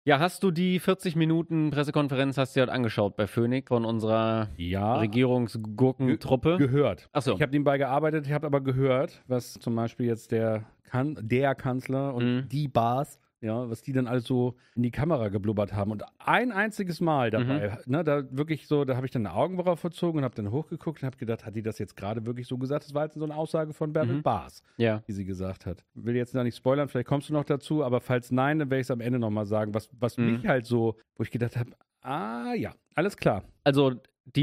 Ja, hast du die 40 Minuten Pressekonferenz hast du dir heute angeschaut bei Phoenix von unserer Regierungsgurkentruppe? Gehört. Achso. Ich habe nebenbei gearbeitet, ich habe aber gehört, was zum Beispiel jetzt der Kanzler und die Bars, ja, was die dann alles so in die Kamera geblubbert haben. Und ein einziges Mal dabei, ne, da wirklich so, da habe ich dann eine Augenbraue verzogen und habe dann hochgeguckt und habe gedacht, hat die das jetzt gerade wirklich so gesagt? Das war jetzt so eine Aussage von Bärbel Baas, Ja. die sie gesagt hat. Will jetzt noch nicht spoilern, vielleicht kommst du noch dazu, aber falls nein, dann werde ich es am Ende nochmal sagen, was mich halt so, wo ich gedacht habe, ja, alles klar. Also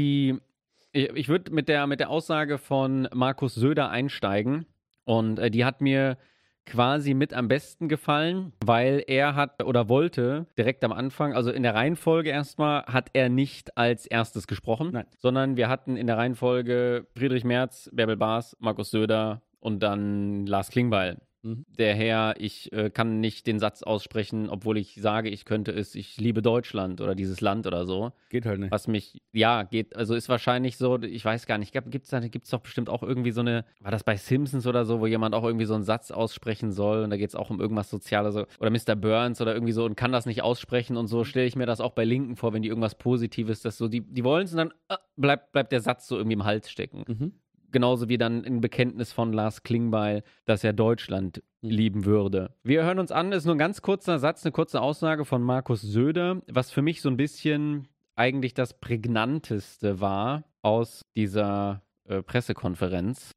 ich würde mit der Aussage von Markus Söder einsteigen und die hat mir quasi mit am besten gefallen, weil er hat oder wollte direkt am Anfang, also in der Reihenfolge erstmal, hat er nicht als erstes gesprochen, Nein. sondern wir hatten in der Reihenfolge Friedrich Merz, Bärbel Baas, Markus Söder und dann Lars Klingbeil. Der Herr, ich kann nicht den Satz aussprechen, obwohl ich sage, ich könnte es, ich liebe Deutschland oder dieses Land oder so. Geht halt nicht. Was mich, ja, geht, also ist wahrscheinlich so, ich weiß gar nicht, gibt's doch bestimmt auch irgendwie so eine, war das bei Simpsons oder so, wo jemand auch irgendwie so einen Satz aussprechen soll und da geht es auch um irgendwas Soziales oder Mr. Burns oder irgendwie so und kann das nicht aussprechen und so stelle ich mir das auch bei Linken vor, wenn die irgendwas Positives, das so, die wollen es und dann bleibt der Satz so irgendwie im Hals stecken. Genauso wie dann ein Bekenntnis von Lars Klingbeil, dass er Deutschland lieben würde. Wir hören uns an, ist nur ein ganz kurzer Satz, eine kurze Aussage von Markus Söder, was für mich so ein bisschen eigentlich das Prägnanteste war aus dieser Pressekonferenz.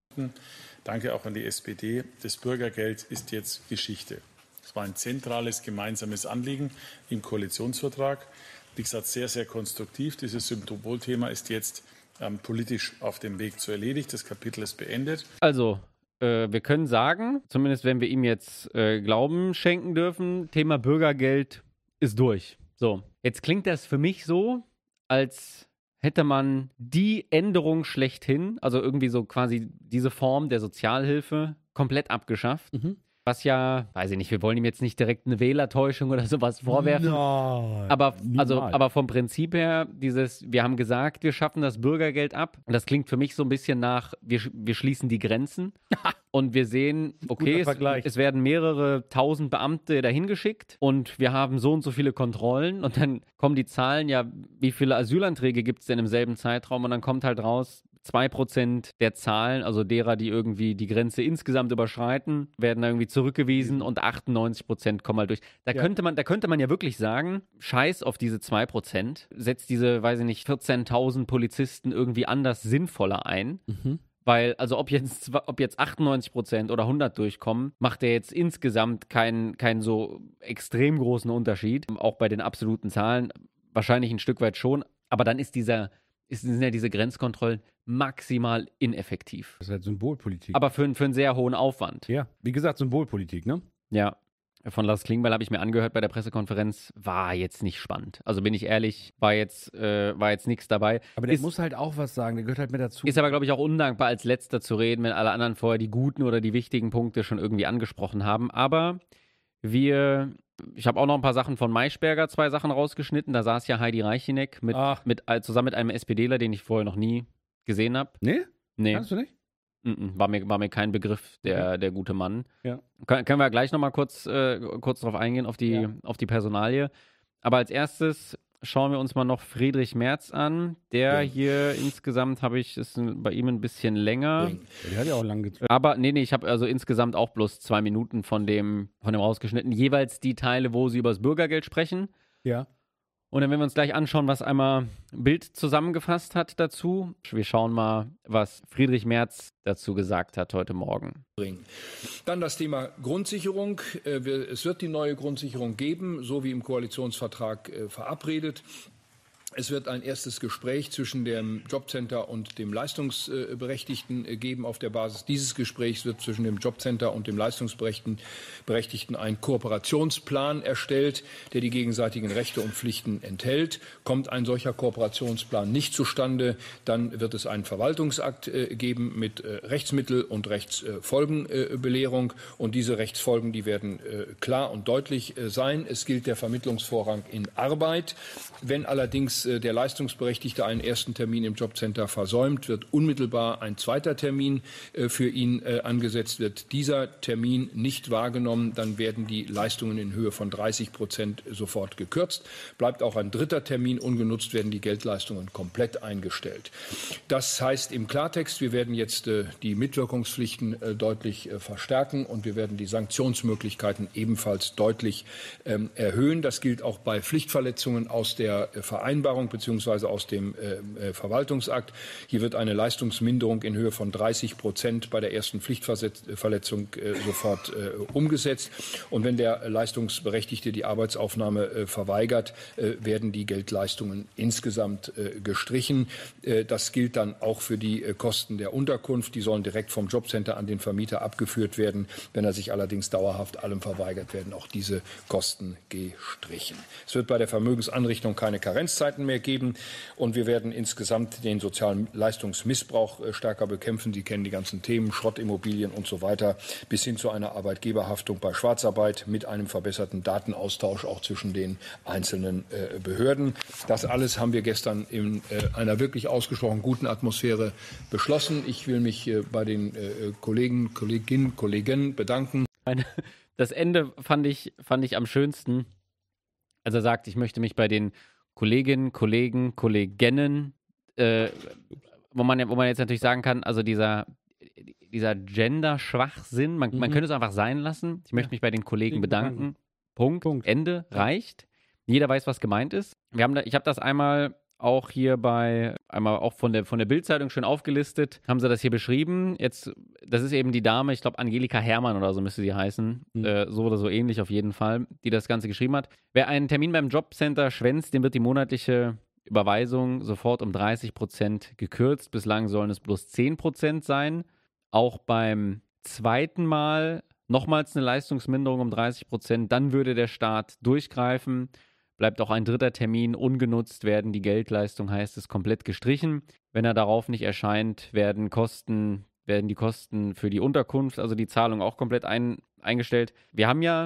Danke auch an die SPD. Das Bürgergeld ist jetzt Geschichte. Es war ein zentrales gemeinsames Anliegen im Koalitionsvertrag. Wie gesagt, sehr, sehr konstruktiv. Dieses Symbolthema ist jetzt politisch auf dem Weg zu erledigt. Das Kapitel ist beendet. Also, wir können sagen, zumindest wenn wir ihm jetzt Glauben schenken dürfen, Thema Bürgergeld ist durch. So, jetzt klingt das für mich so, als hätte man die Änderung schlechthin, also irgendwie so quasi diese Form der Sozialhilfe, komplett abgeschafft. Was ja, weiß ich nicht, wir wollen ihm jetzt nicht direkt eine Wählertäuschung oder sowas vorwerfen. Nein, aber vom Prinzip her, wir haben gesagt, wir schaffen das Bürgergeld ab. Und das klingt für mich so ein bisschen nach, wir schließen die Grenzen. Und wir sehen, okay, es werden mehrere tausend Beamte dahin geschickt und wir haben so und so viele Kontrollen. Und dann kommen die Zahlen, ja, wie viele Asylanträge gibt es denn im selben Zeitraum? Und dann kommt halt raus, 2% der Zahlen, also derer, die irgendwie die Grenze insgesamt überschreiten, werden irgendwie zurückgewiesen und 98% kommen halt durch. Da könnte man ja wirklich sagen, scheiß auf diese 2%, setzt diese, weiß ich nicht, 14.000 Polizisten irgendwie anders sinnvoller ein. Weil, also ob jetzt 98% oder 100 durchkommen, macht der jetzt insgesamt keinen so extrem großen Unterschied. Auch bei den absoluten Zahlen wahrscheinlich ein Stück weit schon. Aber dann sind ja diese Grenzkontrollen maximal ineffektiv. Das ist halt Symbolpolitik. Aber für einen sehr hohen Aufwand. Ja, wie gesagt, Symbolpolitik, ne? Ja. Von Lars Klingbeil habe ich mir angehört bei der Pressekonferenz, war jetzt nicht spannend. Also bin ich ehrlich, war jetzt nichts dabei. Aber der muss halt auch was sagen, der gehört halt mit dazu. Ist aber, glaube ich, auch undankbar, als Letzter zu reden, wenn alle anderen vorher die guten oder die wichtigen Punkte schon irgendwie angesprochen haben. Aber ich habe auch noch ein paar Sachen von Maischberger, 2 Sachen rausgeschnitten. Da saß ja Heidi Reicheneck zusammen mit einem SPDler, den ich vorher noch nie gesehen habe. Nee? Nee. Kannst du nicht? War mir kein Begriff, der gute Mann. Ja. Können wir gleich nochmal kurz drauf eingehen, auf die Personalie. Aber als erstes schauen wir uns mal noch Friedrich Merz an. Der hier insgesamt ist bei ihm ein bisschen länger. Der hat ja auch lang gezogen. Aber nee, ich habe also insgesamt auch bloß 2 Minuten von dem rausgeschnitten. Jeweils die Teile, wo sie über das Bürgergeld sprechen. Ja. Und dann werden wir uns gleich anschauen, was einmal Bild zusammengefasst hat dazu. Wir schauen mal, was Friedrich Merz dazu gesagt hat heute Morgen. Dann das Thema Grundsicherung. Es wird die neue Grundsicherung geben, so wie im Koalitionsvertrag verabredet. Es wird ein erstes Gespräch zwischen dem Jobcenter und dem Leistungsberechtigten geben. Auf der Basis dieses Gesprächs wird zwischen dem Jobcenter und dem Leistungsberechtigten ein Kooperationsplan erstellt, der die gegenseitigen Rechte und Pflichten enthält. Kommt ein solcher Kooperationsplan nicht zustande, dann wird es einen Verwaltungsakt geben mit Rechtsmittel- und Rechtsfolgenbelehrung. Und diese Rechtsfolgen, die werden klar und deutlich sein. Es gilt der Vermittlungsvorrang in Arbeit. Wenn allerdings dass der Leistungsberechtigte einen ersten Termin im Jobcenter versäumt, wird unmittelbar ein zweiter Termin für ihn angesetzt. Wird dieser Termin nicht wahrgenommen, dann werden die Leistungen in Höhe von 30% sofort gekürzt. Bleibt auch ein dritter Termin ungenutzt, werden die Geldleistungen komplett eingestellt. Das heißt im Klartext, wir werden jetzt die Mitwirkungspflichten deutlich verstärken und wir werden die Sanktionsmöglichkeiten ebenfalls deutlich erhöhen. Das gilt auch bei Pflichtverletzungen aus der Vereinbarung bzw. aus dem Verwaltungsakt. Hier wird eine Leistungsminderung in Höhe von 30% bei der ersten Pflichtverletzung sofort umgesetzt. Und wenn der Leistungsberechtigte die Arbeitsaufnahme verweigert, werden die Geldleistungen insgesamt gestrichen. Das gilt dann auch für die Kosten der Unterkunft. Die sollen direkt vom Jobcenter an den Vermieter abgeführt werden. Wenn er sich allerdings dauerhaft allem verweigert, werden auch diese Kosten gestrichen. Es wird bei der Vermögensanrichtung keine Karenzzeiten mehr geben und wir werden insgesamt den sozialen Leistungsmissbrauch stärker bekämpfen. Sie kennen die ganzen Themen, Schrottimmobilien und so weiter, bis hin zu einer Arbeitgeberhaftung bei Schwarzarbeit mit einem verbesserten Datenaustausch auch zwischen den einzelnen Behörden. Das alles haben wir gestern in einer wirklich ausgesprochen guten Atmosphäre beschlossen. Ich will mich bei den Kolleginnen bedanken. Das Ende fand ich am schönsten, als er sagt, ich möchte mich bei den Kolleginnen, Kollegen, Kolleginnen, wo man jetzt natürlich sagen kann, also dieser Gender-Schwachsinn, man könnte es einfach sein lassen. Ich möchte mich bei den Kollegen bedanken. Punkt. Ende. Reicht. Jeder weiß, was gemeint ist. Ich habe das einmal auch hier einmal auch von der Bild-Zeitung schön aufgelistet, haben sie das hier beschrieben. Jetzt, das ist eben die Dame, ich glaube Angelika Herrmann oder so müsste sie heißen, so oder so ähnlich auf jeden Fall, die das Ganze geschrieben hat. Wer einen Termin beim Jobcenter schwänzt, dem wird die monatliche Überweisung sofort um 30% gekürzt. Bislang sollen es bloß 10% sein. Auch beim zweiten Mal nochmals eine Leistungsminderung um 30%. Dann würde der Staat durchgreifen. Bleibt auch ein dritter Termin ungenutzt, werden die Geldleistung, heißt es, komplett gestrichen. Wenn er darauf nicht erscheint, werden die Kosten für die Unterkunft, also die Zahlung, auch komplett eingestellt. Wir haben ja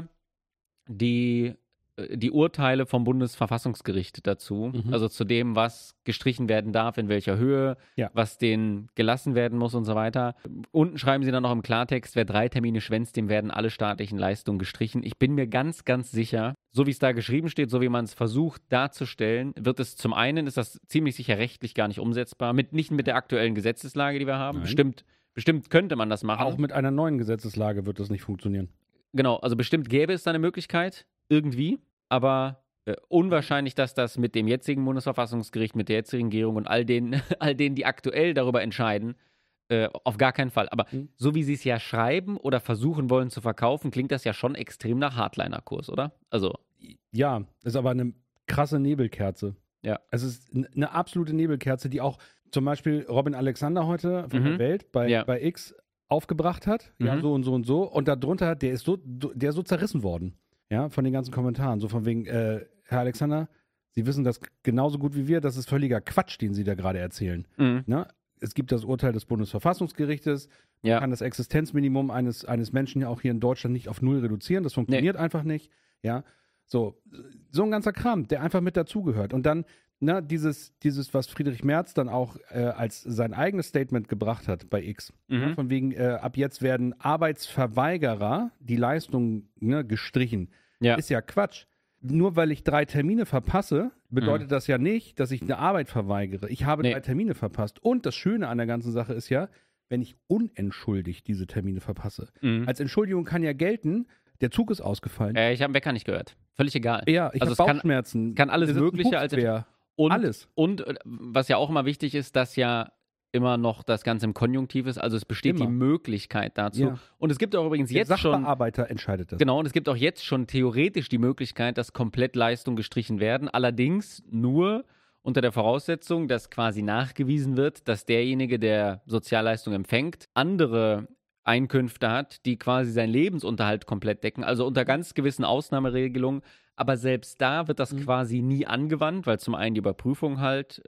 die Urteile vom Bundesverfassungsgericht dazu, also zu dem, was gestrichen werden darf, in welcher Höhe, was denen gelassen werden muss und so weiter. Unten schreiben sie dann noch im Klartext, wer 3 Termine schwänzt, dem werden alle staatlichen Leistungen gestrichen. Ich bin mir ganz, ganz sicher, so wie es da geschrieben steht, so wie man es versucht darzustellen, wird es zum einen, ist das ziemlich sicher rechtlich gar nicht umsetzbar, nicht mit der aktuellen Gesetzeslage, die wir haben. Bestimmt könnte man das machen. Auch mit einer neuen Gesetzeslage wird das nicht funktionieren. Genau, also bestimmt gäbe es da eine Möglichkeit, irgendwie, aber unwahrscheinlich, dass das mit dem jetzigen Bundesverfassungsgericht, mit der jetzigen Regierung und all denen, die aktuell darüber entscheiden, auf gar keinen Fall. Aber so wie sie es ja schreiben oder versuchen wollen zu verkaufen, klingt das ja schon extrem nach Hardliner-Kurs, oder? Also. Ja, ist aber eine krasse Nebelkerze. Ja. Es ist eine absolute Nebelkerze, die auch zum Beispiel Robin Alexander heute von der Welt bei X aufgebracht hat. Ja, so und so und so. Und darunter, der ist so zerrissen worden. Ja, von den ganzen Kommentaren. So von wegen, Herr Alexander, Sie wissen das genauso gut wie wir, das ist völliger Quatsch, den Sie da gerade erzählen. Ne? Es gibt das Urteil des Bundesverfassungsgerichtes, man kann das Existenzminimum eines Menschen ja auch hier in Deutschland nicht auf 0 reduzieren, das funktioniert einfach nicht. Ja, so ein ganzer Kram, der einfach mit dazugehört. Und dann, dieses, was Friedrich Merz dann auch als sein eigenes Statement gebracht hat bei X, von wegen, ab jetzt werden Arbeitsverweigerer die Leistung gestrichen, ist ja Quatsch. Nur weil ich 3 Termine verpasse, bedeutet das ja nicht, dass ich eine Arbeit verweigere. Ich habe 3 Termine verpasst. Und das Schöne an der ganzen Sache ist ja, wenn ich unentschuldigt diese Termine verpasse. Als Entschuldigung kann ja gelten, der Zug ist ausgefallen. Ich habe den Wecker nicht gehört. Völlig egal. Ja, ich habe Bauchschmerzen. Kann alles Mögliche als alles. Und was ja auch immer wichtig ist, dass ja immer noch das Ganze im Konjunktiv ist, also es besteht die Möglichkeit dazu. Ja. Und es gibt auch übrigens jetzt schon... Der Sachbearbeiter entscheidet das. Genau, und es gibt auch jetzt schon theoretisch die Möglichkeit, dass komplett Leistungen gestrichen werden, allerdings nur unter der Voraussetzung, dass quasi nachgewiesen wird, dass derjenige, der Sozialleistung empfängt, andere Einkünfte hat, die quasi seinen Lebensunterhalt komplett decken, also unter ganz gewissen Ausnahmeregelungen. Aber selbst da wird das quasi nie angewandt, weil zum einen die Überprüfung halt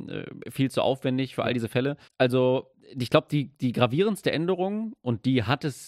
viel zu aufwendig für all diese Fälle. Also ich glaube, die gravierendste Änderung, und die hat es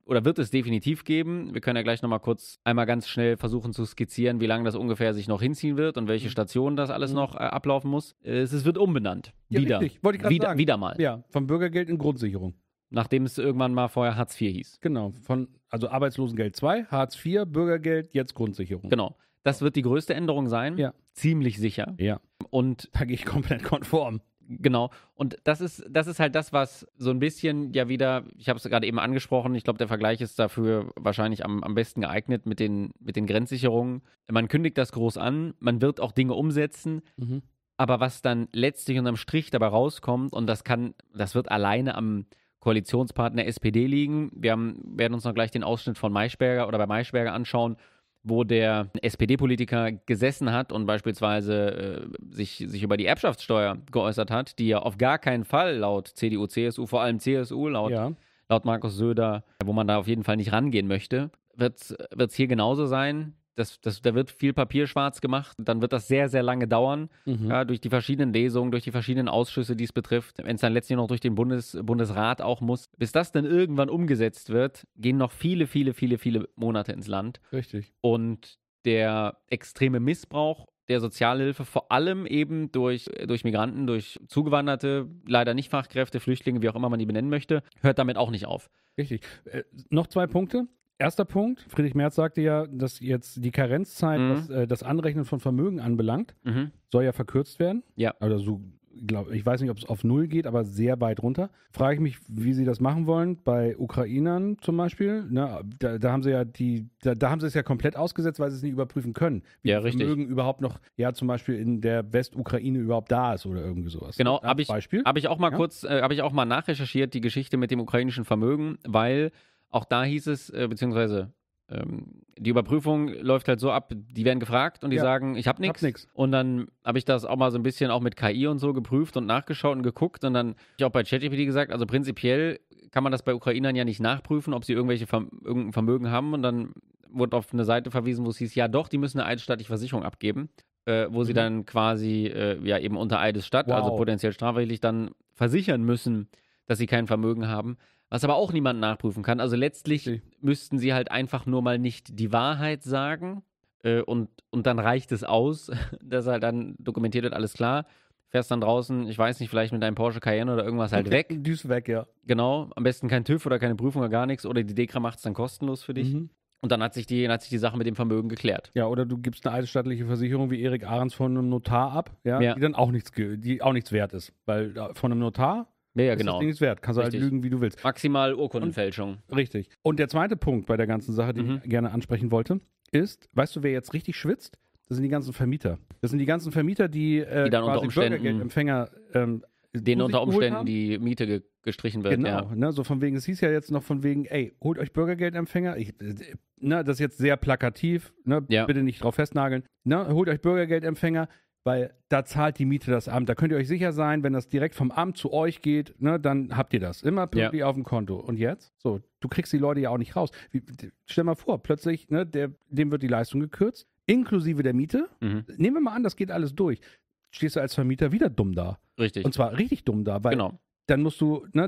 oder wird es definitiv geben. Wir können ja gleich nochmal kurz einmal ganz schnell versuchen zu skizzieren, wie lange das ungefähr sich noch hinziehen wird und welche Stationen das alles noch ablaufen muss. Es wird umbenannt. Ja, wieder. Richtig. Wollte ich gerade sagen. Wieder mal. Ja, vom Bürgergeld in Grundsicherung. Nachdem es irgendwann mal vorher Hartz IV hieß. Genau, also Arbeitslosengeld 2, Hartz IV, Bürgergeld, jetzt Grundsicherung. Genau. Das wird die größte Änderung sein. Ja. Ziemlich sicher. Ja. Und da gehe ich komplett konform. Genau. Und das ist halt das, was so ein bisschen ja wieder, ich habe es gerade eben angesprochen, ich glaube, der Vergleich ist dafür wahrscheinlich am besten geeignet mit den Grenzsicherungen. Man kündigt das groß an, man wird auch Dinge umsetzen, aber was dann letztlich unterm Strich dabei rauskommt, und das wird alleine am Koalitionspartner SPD liegen. Wir werden uns noch gleich den Ausschnitt von Maischberger oder bei Maischberger anschauen, wo der SPD-Politiker gesessen hat und beispielsweise sich über die Erbschaftssteuer geäußert hat, die ja auf gar keinen Fall laut CDU, CSU, vor allem CSU, laut Markus Söder, wo man da auf jeden Fall nicht rangehen möchte, wird's hier genauso sein. Da wird viel Papier schwarz gemacht. Dann wird das sehr, sehr lange dauern, durch die verschiedenen Lesungen, durch die verschiedenen Ausschüsse, die es betrifft. Wenn es dann letztlich noch durch den Bundesrat auch muss. Bis das dann irgendwann umgesetzt wird, gehen noch viele, viele, viele, viele Monate ins Land. Richtig. Und der extreme Missbrauch der Sozialhilfe, vor allem eben durch Migranten, durch Zugewanderte, leider nicht Fachkräfte, Flüchtlinge, wie auch immer man die benennen möchte, hört damit auch nicht auf. Richtig. Noch 2 Punkte. Erster Punkt, Friedrich Merz sagte ja, dass jetzt die Karenzzeit, was das Anrechnen von Vermögen anbelangt, soll ja verkürzt werden. Ja. Oder so, ich weiß nicht, ob es auf 0 geht, aber sehr weit runter. Frage ich mich, wie sie das machen wollen. Bei Ukrainern zum Beispiel, ne, da haben sie ja da haben sie es ja komplett ausgesetzt, weil sie es nicht überprüfen können. Wie ja, das Vermögen überhaupt noch, zum Beispiel in der Westukraine überhaupt da ist oder irgendwie sowas. Genau, habe ich auch mal kurz, habe ich auch mal nachrecherchiert, die Geschichte mit dem ukrainischen Vermögen, weil auch da hieß es, beziehungsweise die Überprüfung läuft halt so ab, die werden gefragt und die sagen, ich habe nichts. Und dann habe ich das auch mal so ein bisschen auch mit KI und so geprüft und nachgeschaut und geguckt und dann habe ich auch bei ChatGPT gesagt, also prinzipiell kann man das bei Ukrainern ja nicht nachprüfen, ob sie irgendein Vermögen haben, und dann wurde auf eine Seite verwiesen, wo es hieß, ja doch, die müssen eine eidesstattliche Versicherung abgeben, wo sie dann quasi eben unter Eidesstatt, also potenziell strafrechtlich dann versichern müssen, dass sie kein Vermögen haben. Was aber auch niemand nachprüfen kann. Also letztlich müssten sie halt einfach nur mal nicht die Wahrheit sagen und dann reicht es aus, dass halt dann dokumentiert wird, alles klar. Fährst dann draußen, ich weiß nicht, vielleicht mit deinem Porsche Cayenne oder irgendwas halt weg. Düst weg, ja. Genau, am besten kein TÜV oder keine Prüfung oder gar nichts, oder die DEKRA macht es dann kostenlos für dich. Und dann hat sich die Sache mit dem Vermögen geklärt. Ja, oder du gibst eine eidesstattliche Versicherung wie Erik Ahrens von einem Notar ab, die dann auch nichts wert ist. Weil von einem Notar ja, genau. ist das Ding nichts wert. Kannst du halt lügen, wie du willst. Maximal Urkundenfälschung. Richtig. Und der zweite Punkt bei der ganzen Sache, die ich gerne ansprechen wollte, ist, weißt du, wer jetzt richtig schwitzt? Das sind die ganzen Vermieter. Das sind die ganzen Vermieter, die dann unter Umständen Bürgergeldempfänger denen unter Umständen die Miete gestrichen wird. Genau, ne, so von wegen, es hieß ja jetzt noch von wegen, ey, holt euch Bürgergeldempfänger. Das ist jetzt sehr plakativ, ne, bitte nicht drauf festnageln. Ne, holt euch Bürgergeldempfänger, weil da zahlt die Miete das Amt. Da könnt ihr euch sicher sein, wenn das direkt vom Amt zu euch geht, ne, dann habt ihr das. Immer pünktlich auf dem Konto. Und jetzt? So, du kriegst die Leute ja auch nicht raus. Stell mal vor, plötzlich, ne, dem wird die Leistung gekürzt, inklusive der Miete. Nehmen wir mal an, das geht alles durch. Stehst du als Vermieter wieder dumm da. Richtig. Und zwar richtig dumm da, weil dann musst du, ne,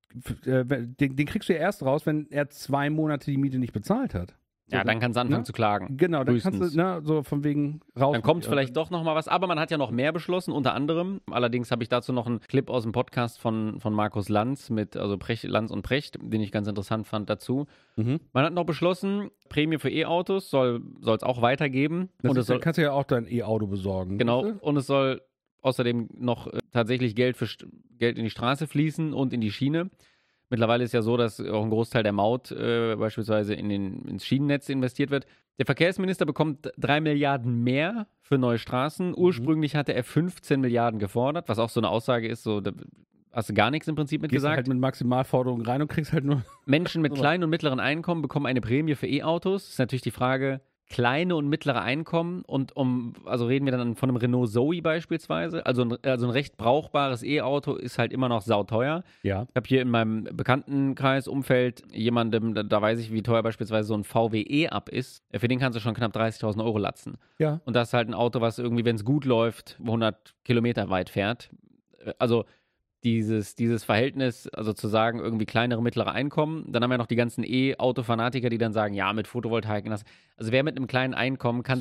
den kriegst du ja erst raus, wenn er 2 Monate die Miete nicht bezahlt hat. So, ja, dann kannst du anfangen zu klagen. Genau, dann kannst du, so von wegen raus. Dann kommt vielleicht doch noch mal was, aber man hat ja noch mehr beschlossen, unter anderem. Allerdings habe ich dazu noch einen Clip aus dem Podcast von Markus Lanz Lanz und Precht, den ich ganz interessant fand dazu. Man hat noch beschlossen, Prämie für E-Autos soll es auch weitergeben. Dann kannst du ja auch dein E-Auto besorgen. Genau, und es soll außerdem noch tatsächlich Geld in die Straße fließen und in die Schiene. Mittlerweile ist ja so, dass auch ein Großteil der Maut beispielsweise ins Schienennetz investiert wird. Der Verkehrsminister bekommt 3 Milliarden mehr für neue Straßen. Ursprünglich hatte er 15 Milliarden gefordert, was auch so eine Aussage ist, so da hast du gar nichts im Prinzip mit Gehst gesagt. Halt mit Maximalforderungen rein und kriegst halt nur... Menschen mit kleinen und mittleren Einkommen bekommen eine Prämie für E-Autos. Das ist natürlich die Frage, kleine und mittlere Einkommen, und also reden wir dann von einem Renault Zoe beispielsweise, also ein recht brauchbares E-Auto ist halt immer noch sauteuer. Ja. Ich habe hier in meinem Bekanntenkreis-Umfeld jemandem, da weiß ich, wie teuer beispielsweise so ein VW E-Up ist. Für den kannst du schon knapp 30.000 Euro latzen. Ja. Und das ist halt ein Auto, was irgendwie, wenn es gut läuft, 100 Kilometer weit fährt. Also dieses Verhältnis, also zu sagen, irgendwie kleinere, mittlere Einkommen. Dann haben wir noch die ganzen E-Auto-Fanatiker, die dann sagen, ja, mit Photovoltaik. Also wer mit einem kleinen Einkommen kann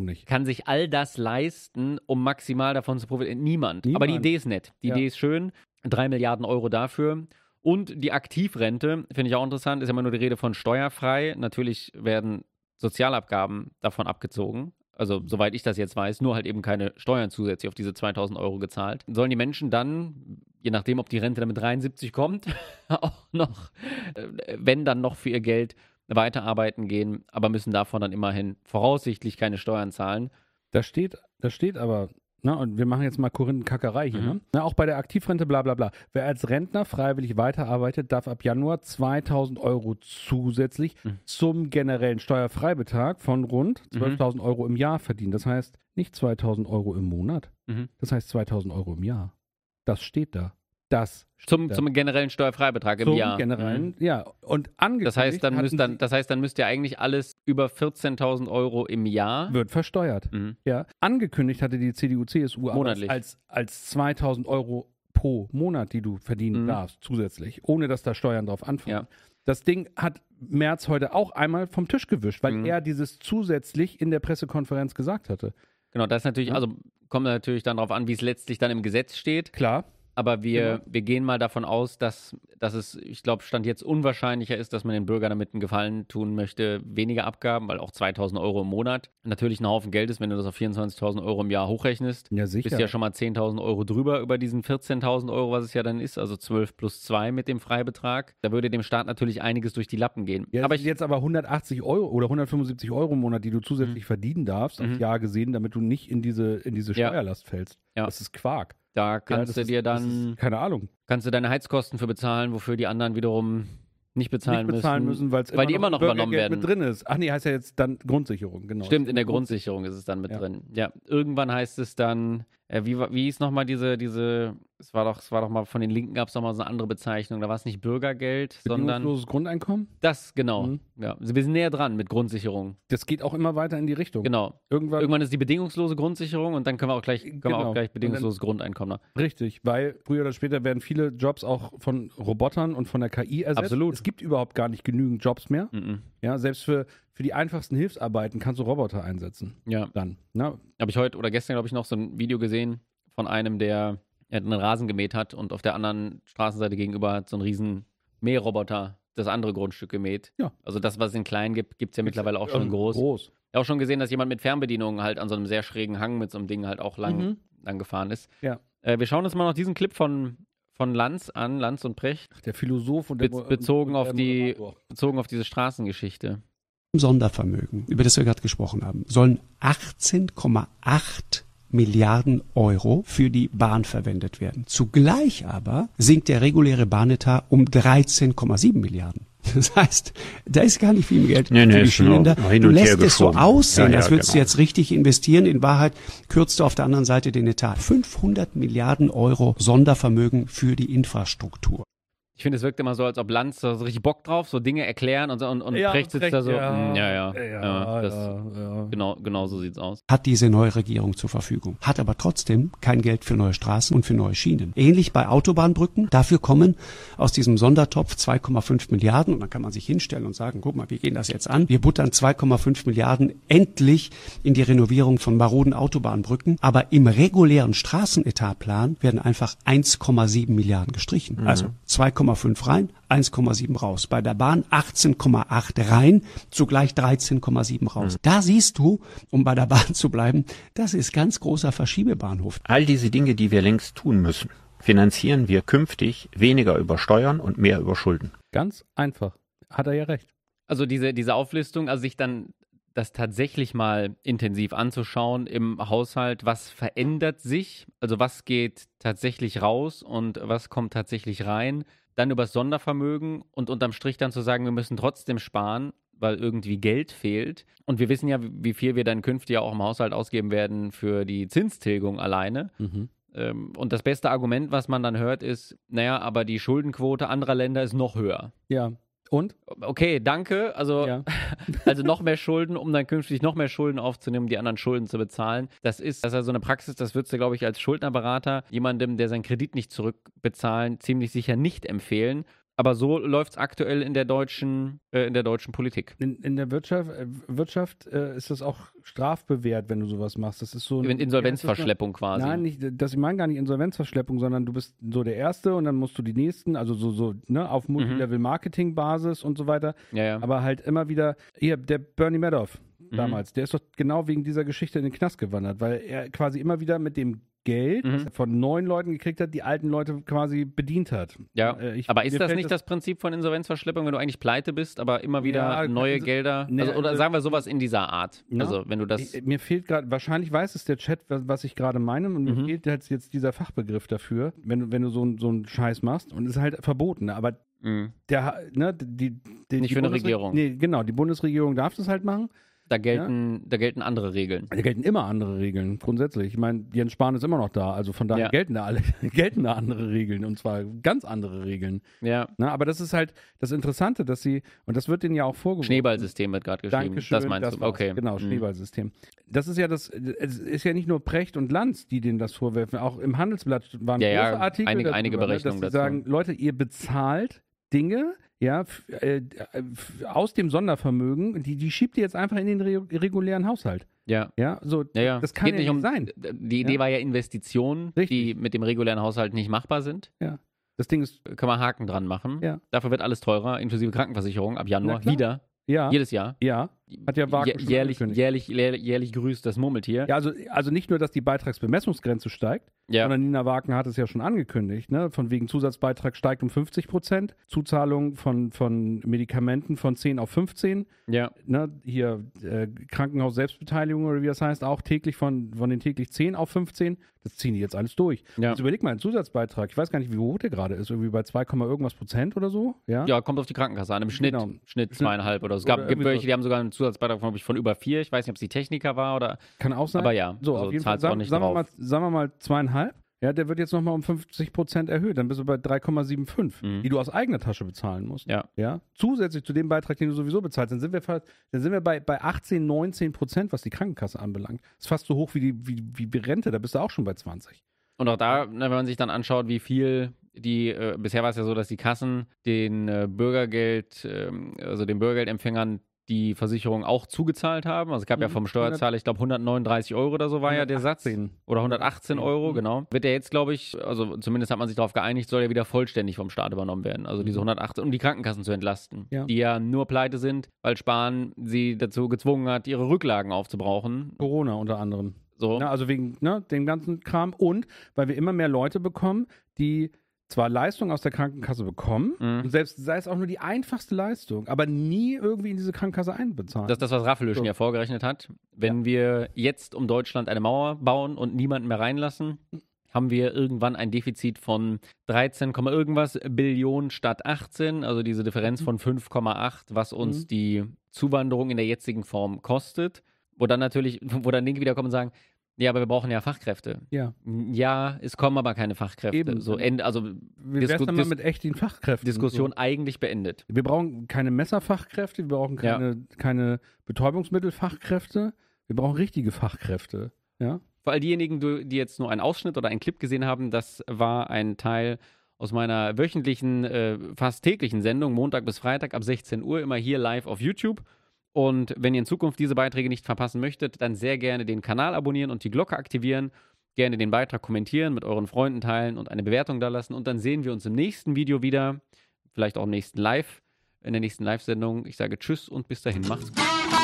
sich all das leisten, um maximal davon zu profitieren? Niemand. Aber die Idee ist nett. Die Idee ist schön. 3 Milliarden Euro dafür. Und die Aktivrente, finde ich auch interessant, ist immer nur die Rede von steuerfrei. Natürlich werden Sozialabgaben davon abgezogen. Also soweit ich das jetzt weiß, nur halt eben keine Steuern zusätzlich auf diese 2.000 Euro gezahlt. Sollen die Menschen dann, je nachdem, ob die Rente dann mit 73 kommt, auch noch, wenn dann noch für ihr Geld weiterarbeiten gehen, aber müssen davon dann immerhin voraussichtlich keine Steuern zahlen. Das steht aber, und wir machen jetzt mal Korinthenkackerei hier, ne? Auch bei der Aktivrente, bla bla bla. Wer als Rentner freiwillig weiterarbeitet, darf ab Januar 2.000 Euro zusätzlich zum generellen Steuerfreibetrag von rund 12.000 Euro im Jahr verdienen. Das heißt, nicht 2.000 Euro im Monat, das heißt 2.000 Euro im Jahr. Das steht da. Zum generellen Steuerfreibetrag im Jahr. Generellen, ja. Und angekündigt. Das heißt, dann müsste ja eigentlich alles über 14.000 Euro im Jahr wird versteuert. Ja. Angekündigt hatte die CDU/CSU monatlich als 2.000 Euro pro Monat, die du verdienen darfst, zusätzlich, ohne dass da Steuern drauf anfallen. Ja. Das Ding hat Merz heute auch einmal vom Tisch gewischt, weil er dieses zusätzlich in der Pressekonferenz gesagt hatte. Genau, das ist natürlich, also kommt natürlich dann darauf an, wie es letztlich dann im Gesetz steht. Klar. Aber wir gehen mal davon aus, dass es, ich glaube, Stand jetzt unwahrscheinlicher ist, dass man den Bürgern damit einen Gefallen tun möchte, weniger Abgaben, weil auch 2.000 Euro im Monat natürlich ein Haufen Geld ist, wenn du das auf 24.000 Euro im Jahr hochrechnest. Ja, sicher. Bist ja schon mal 10.000 Euro drüber über diesen 14.000 Euro, was es ja dann ist, also 12 plus 2 mit dem Freibetrag. Da würde dem Staat natürlich einiges durch die Lappen gehen. Ja, jetzt aber 180 Euro oder 175 Euro im Monat, die du zusätzlich verdienen darfst, aufs Jahr gesehen, damit du nicht in diese Steuerlast fällst. Ja. Das ist Quark. Da kannst du dir dann, keine Ahnung, kannst du deine Heizkosten für bezahlen, wofür die anderen wiederum nicht bezahlen müssen, weil die immer noch übernommen werden. Mit drin ist. Ach nee, heißt ja jetzt dann Grundsicherung, genau. Stimmt, in der Grundsicherung ist es dann mit drin. Ja, irgendwann heißt es dann, wie ist nochmal es war doch mal von den Linken, gab es nochmal so eine andere Bezeichnung, da war es nicht Bürgergeld, sondern bedingungsloses Grundeinkommen? Das, genau. Ja, also wir sind näher dran mit Grundsicherung. Das geht auch immer weiter in die Richtung. Genau. Irgendwann ist die bedingungslose Grundsicherung und dann können wir auch gleich bedingungsloses Grundeinkommen. Richtig, weil früher oder später werden viele Jobs auch von Robotern und von der KI ersetzt. Absolut. Es gibt überhaupt gar nicht genügend Jobs mehr. Ja, selbst für die einfachsten Hilfsarbeiten kannst du Roboter einsetzen. Ja. Dann. Habe ich heute oder gestern, glaube ich, noch so ein Video gesehen von einem, der einen Rasen gemäht hat und auf der anderen Straßenseite gegenüber hat so ein riesen Mähroboter das andere Grundstück gemäht. Ja. Also das, was es in klein gibt, gibt es ja mittlerweile auch schon in groß. Ich habe auch schon gesehen, dass jemand mit Fernbedienung halt an so einem sehr schrägen Hang mit so einem Ding halt auch lang gefahren ist. Ja. Wir schauen uns mal noch diesen Clip von Lanz an, Lanz und Precht. Der Philosoph und der bezogen auf diese Straßengeschichte. Sondervermögen, über das wir gerade gesprochen haben, sollen 18,8 Milliarden Euro für die Bahn verwendet werden. Zugleich aber sinkt der reguläre Bahnetat um 13,7 Milliarden. Das heißt, da ist gar nicht viel Geld für die Schienenländer. Du lässt es so aussehen, als würdest du jetzt richtig investieren. In Wahrheit kürzt du auf der anderen Seite den Etat. 500 Milliarden Euro Sondervermögen für die Infrastruktur. Ich finde, es wirkt immer so, als ob Lanz so richtig Bock drauf, so Dinge erklären und Precht sitzt da so, genau so sieht's aus. Hat diese neue Regierung zur Verfügung, hat aber trotzdem kein Geld für neue Straßen und für neue Schienen. Ähnlich bei Autobahnbrücken, dafür kommen aus diesem Sondertopf 2,5 Milliarden und dann kann man sich hinstellen und sagen, guck mal, wir gehen das jetzt an, wir buttern 2,5 Milliarden endlich in die Renovierung von maroden Autobahnbrücken, aber im regulären Straßenetatplan werden einfach 1,7 Milliarden gestrichen, also 2,5 rein, 1,7 raus. Bei der Bahn 18,8 rein, zugleich 13,7 raus. Da siehst du, um bei der Bahn zu bleiben, das ist ganz großer Verschiebebahnhof. All diese Dinge, die wir längst tun müssen, finanzieren wir künftig weniger über Steuern und mehr über Schulden. Ganz einfach. Hat er ja recht. Also diese Auflistung, also sich dann das tatsächlich mal intensiv anzuschauen im Haushalt, was verändert sich, also was geht tatsächlich raus und was kommt tatsächlich rein, dann über das Sondervermögen und unterm Strich dann zu sagen, wir müssen trotzdem sparen, weil irgendwie Geld fehlt. Und wir wissen ja, wie viel wir dann künftig auch im Haushalt ausgeben werden für die Zinstilgung alleine. Und das beste Argument, was man dann hört, ist, naja, aber die Schuldenquote anderer Länder ist noch höher. Ja. Und? Okay, danke. Also, also noch mehr Schulden, um dann künftig noch mehr Schulden aufzunehmen, um die anderen Schulden zu bezahlen. Das ist also so eine Praxis, das würdest du, glaube ich, als Schuldnerberater jemandem, der seinen Kredit nicht zurückbezahlen, ziemlich sicher nicht empfehlen. Aber so läuft es aktuell in der deutschen Politik. In der Wirtschaft ist das auch strafbewehrt, wenn du sowas machst. Das ist so eine Insolvenzverschleppung quasi. Nein, ich meine gar nicht Insolvenzverschleppung, sondern du bist so der Erste und dann musst du die Nächsten, also so auf Multilevel-Marketing-Basis und so weiter. Ja. Aber halt immer wieder, hier, der Bernie Madoff damals, der ist doch genau wegen dieser Geschichte in den Knast gewandert, weil er quasi immer wieder mit dem Geld von neuen Leuten gekriegt hat, die alten Leute quasi bedient hat. Ja, aber ist das nicht das Prinzip von Insolvenzverschleppung, wenn du eigentlich pleite bist, aber immer wieder neue Gelder, oder sagen wir sowas in dieser Art? Ja, also wenn du das... Mir fehlt gerade, wahrscheinlich weiß es der Chat, was ich gerade meine, und mir fehlt jetzt dieser Fachbegriff dafür, wenn du so einen Scheiß machst, und es ist halt verboten, aber nicht für eine Regierung. Nee, genau, die Bundesregierung darf das halt machen. Da gelten andere Regeln. Da gelten immer andere Regeln, grundsätzlich. Ich meine, Jens Spahn ist immer noch da, also von daher gelten da andere Regeln, und zwar ganz andere Regeln. Ja. Na, aber das ist halt das Interessante, dass sie, und das wird denen ja auch vorgeworfen. Schneeballsystem wird gerade geschrieben. Dankeschön, das meinst du? Okay. Genau, Schneeballsystem. Das ist ja es ist ja nicht nur Precht und Lanz, die denen das vorwerfen. Auch im Handelsblatt waren große Artikel einige Berechnungen dass sie sagen, Leute, ihr bezahlt Dinge, aus dem Sondervermögen, die schiebt ihr jetzt einfach in den regulären Haushalt. Ja. Das kann ja nicht sein. Die Idee war ja Investitionen, die mit dem regulären Haushalt nicht machbar sind. Ja. Das Ding ist... Kann man Haken dran machen. Ja. Dafür wird alles teurer, inklusive Krankenversicherung ab Januar wieder. Ja. Jedes Jahr. Ja. Hat ja Wagen jährlich grüßt das Murmeltier. Ja, also nicht nur, dass die Beitragsbemessungsgrenze steigt, sondern Nina Wagen hat es ja schon angekündigt, ne? Von wegen Zusatzbeitrag steigt um 50%, Zuzahlung von Medikamenten von 10 auf 15. Ja. Ne? Hier Krankenhaus-Selbstbeteiligung oder wie das heißt, auch täglich von den täglich 10 auf 15. Das ziehen die jetzt alles durch. Ja. Also überleg mal, ein Zusatzbeitrag, ich weiß gar nicht, wie hoch der gerade ist, irgendwie bei 2, irgendwas Prozent oder so. Ja, kommt auf die Krankenkasse an, im Schnitt 2,5 oder so. Es gibt welche, die haben sogar einen Zusatzbeitrag von über 4. Ich weiß nicht, ob es die Techniker war oder... Kann auch sein. Aber ja, so, auf jeden Fall, sagen wir mal 2,5. Ja, der wird jetzt nochmal um 50% erhöht. Dann bist du bei 3,75, die du aus eigener Tasche bezahlen musst. Ja. Zusätzlich zu dem Beitrag, den du sowieso bezahlst, dann sind wir bei 18-19%, was die Krankenkasse anbelangt. Das ist fast so hoch wie die Rente, da bist du auch schon bei 20. Und auch da, wenn man sich dann anschaut, wie viel bisher war es ja so, dass die Kassen den Bürgergeldempfängern die Versicherung auch zugezahlt haben. Also es gab ja vom Steuerzahler, ich glaube 139 € oder so war ja der Satz. Oder 118 €, genau. Wird der jetzt, glaube ich, also zumindest hat man sich darauf geeinigt, soll ja wieder vollständig vom Staat übernommen werden. Also diese 118, um die Krankenkassen zu entlasten, die ja nur pleite sind, weil Spahn sie dazu gezwungen hat, ihre Rücklagen aufzubrauchen. Corona unter anderem. So. Ja, also wegen dem ganzen Kram und weil wir immer mehr Leute bekommen, die zwar Leistungen aus der Krankenkasse bekommen, und selbst sei es auch nur die einfachste Leistung, aber nie irgendwie in diese Krankenkasse einbezahlen. Das ist das, was Raffelöschen ja vorgerechnet hat. Wenn wir jetzt um Deutschland eine Mauer bauen und niemanden mehr reinlassen, haben wir irgendwann ein Defizit von 13, irgendwas Billionen statt 18, also diese Differenz von 5,8, was uns die Zuwanderung in der jetzigen Form kostet. Wo dann Linke wieder kommen und sagen, ja, aber wir brauchen ja Fachkräfte. Ja, es kommen aber keine Fachkräfte. Eben. Wie wär's dann mal mit echten Fachkräften? Diskussion eigentlich beendet. Wir brauchen keine Messerfachkräfte, wir brauchen keine Betäubungsmittelfachkräfte, wir brauchen richtige Fachkräfte. Ja? Für all diejenigen, die jetzt nur einen Ausschnitt oder einen Clip gesehen haben, das war ein Teil aus meiner wöchentlichen, fast täglichen Sendung, Montag bis Freitag ab 16 Uhr, immer hier live auf YouTube. Und wenn ihr in Zukunft diese Beiträge nicht verpassen möchtet, dann sehr gerne den Kanal abonnieren und die Glocke aktivieren. Gerne den Beitrag kommentieren, mit euren Freunden teilen und eine Bewertung da lassen. Und dann sehen wir uns im nächsten Video wieder. Vielleicht auch in der nächsten Live-Sendung. Ich sage Tschüss und bis dahin. Macht's gut.